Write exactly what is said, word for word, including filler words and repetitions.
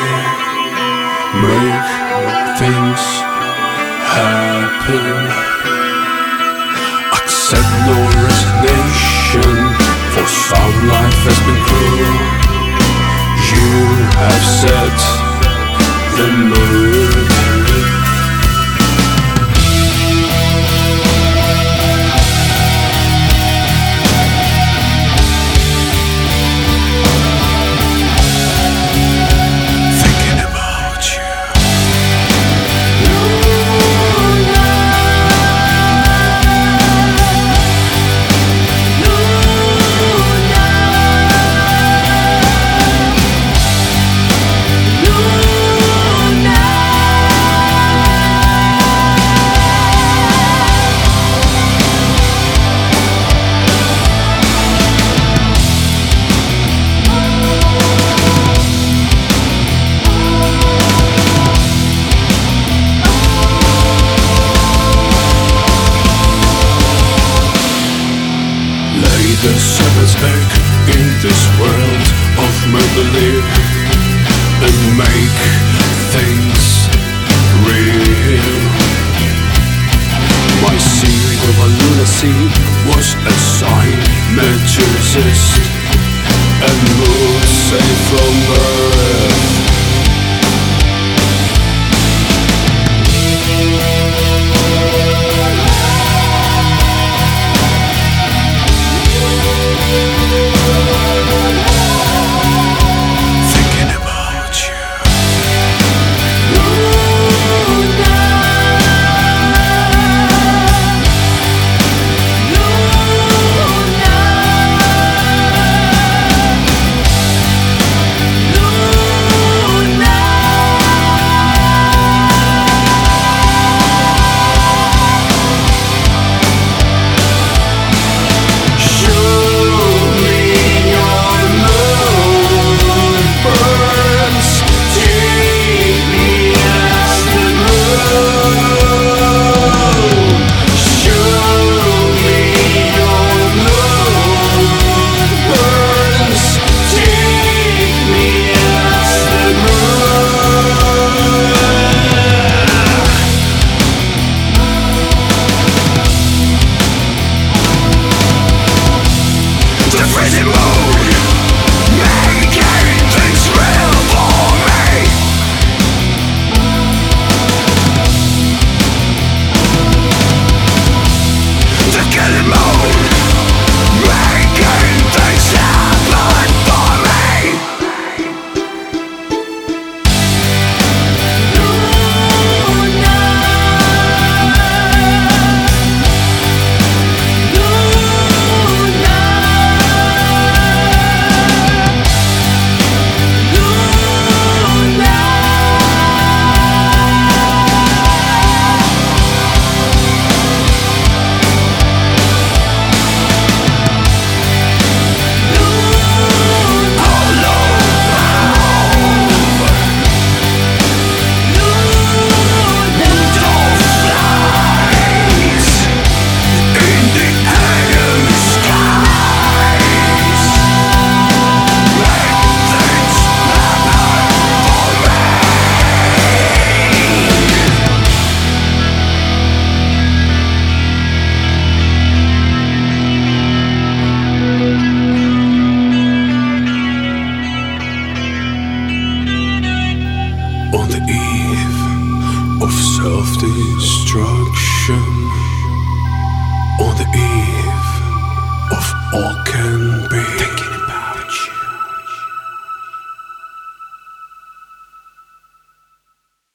make things happen. Accept no resignation, for some life has been cruel. You have set the mood. The seventh egg in this world of make-believe, and make things real. My seed of a lunacy was assigned meant to exist and move safe from birth. On the eve of self-destruction, on the eve of all